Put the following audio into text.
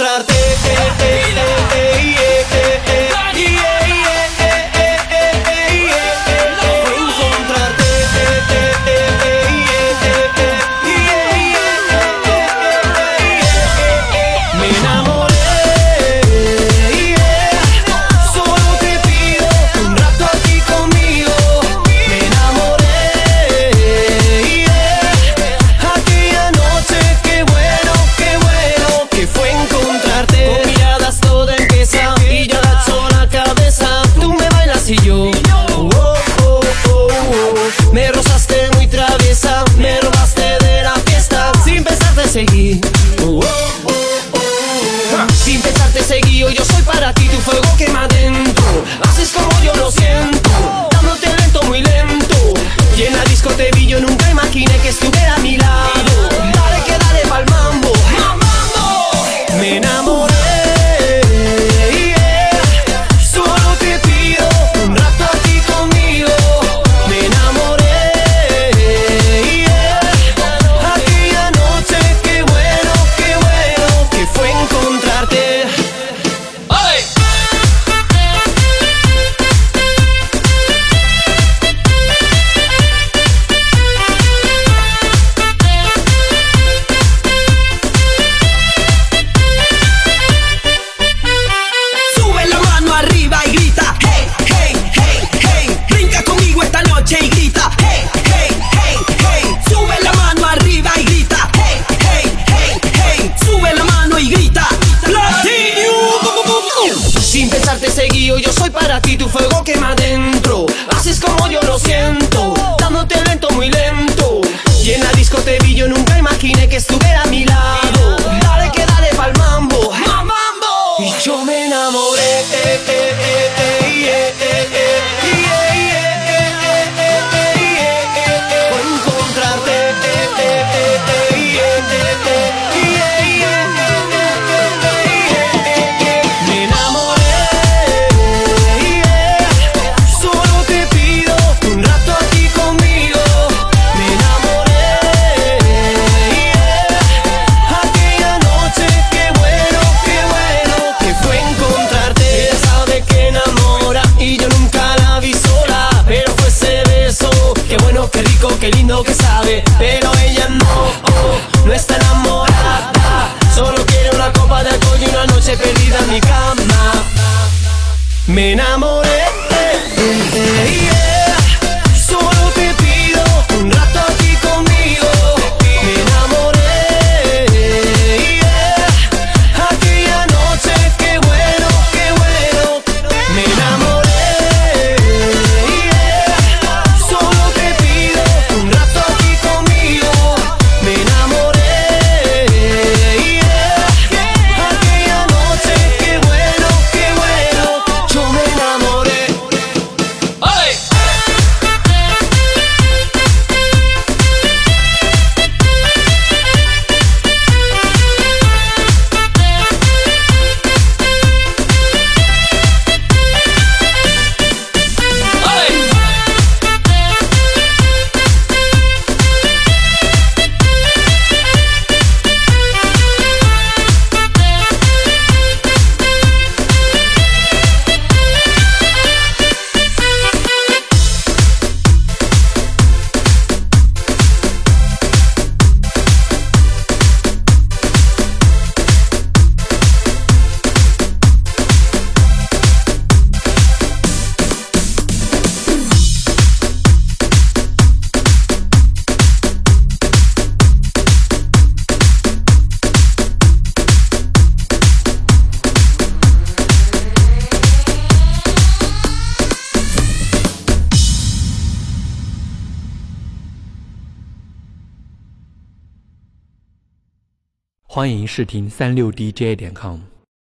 encontrarte. Me enamoré. Solo te pido un rato aquí conmigo. Me enamoré. Aquella noche, qué bueno que fue encontrarte. Con miradas todo empieza y yo agacho la cabeza. Tú me bailas y yo me rozaste muy traviesa, me robaste de la fiesta. Sin pensar te seguí. Sin pensar te seguí, hoy yo soy para ti, tu fuego quema dentro. Haces como yo lo siento, dándote lento, muy lento. Y en la disco te vi, yo nunca imaginé que estuviera a mi lado. Dale que dale pa'l mambo, me enamoré. Solo te pido un rato aquí conmigo. Me enamoré. Aquella noche, qué bueno que fue encontrarte. ¡Ay! Sube la mano arriba y grita, hey, hey, hey, hey. Brinca conmigo esta noche y grita, hey, hey, hey, hey. Sube la mano arriba y grita, hey, hey, hey, hey. Sube la mano y grita, Platinum. Sin pensar te seguí, hoy yo soy para ti, tu fuego quema dentro. Haces como yo lo siento, dándote lento, muy lento. Y en la disco te vi, yo nunca imaginé que estuviera a mi lado. Dale que dale pa'l mambo, y yo me enamoré. Por encontrarte. Me enamoré. Solo te pido un rato aquí conmigo. Me enamoré. Aquella noche, qué bueno que fue encontrarte. Ella sabe que enamora y yo nunca la vi sola. Pero fue ese beso, qué bueno, qué rico, qué lindo que sabe. Pero ella no está enamorada. Solo quiere una copa de alcohol y una noche perdida en mi cama. Me enamoré. Solo te pido un rato aquí conmigo. Me enamoré. Aquella noche, qué bueno me enamoré. Solo te pido un rato aquí conmigo. Me enamoré. Aquella noche, qué bueno yo me enamoré. ¡Ay! 欢迎试听36DJ.com。